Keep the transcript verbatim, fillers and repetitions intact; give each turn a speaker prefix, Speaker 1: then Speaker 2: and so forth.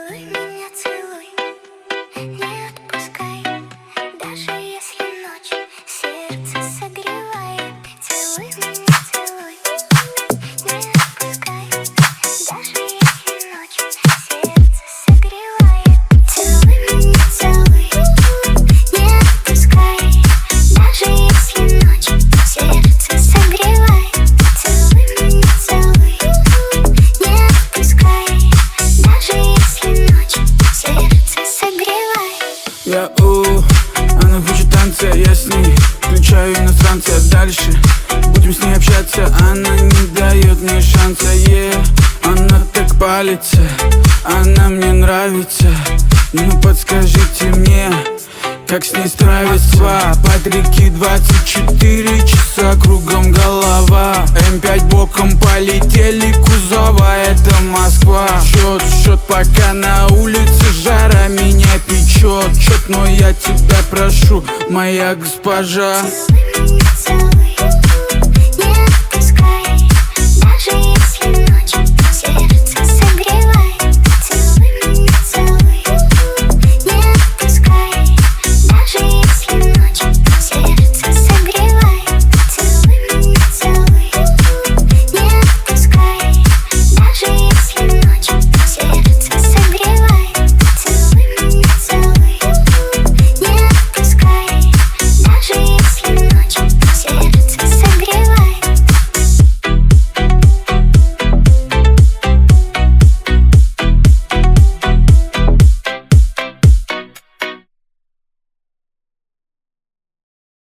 Speaker 1: Целуй меня, целуй, не отпускай, даже если ночь сердце согревает. Целуй меня, целуй, не отпускай, даже если ночь сердце согревает. Целуй меня, целуй, не отпускай, даже если ночь сердце согревает. Целуй меня, целуй, не отпускай, даже если ночь сердце согревает.
Speaker 2: Я у, она хочет танца, я с ней включаю иностранца. Дальше будем с ней общаться, она не дает мне шанса. Yeah. Она так палится, она мне нравится. Ну подскажите мне, как с ней справиться? Под реки двадцать четыре часа, кругом голова. эм пять боком полетели кузова, это Москва. Счет, счет, пока на улице жара меня печет. Счет, но я тебя прошу, моя госпожа.
Speaker 1: Целуй меня, целуй,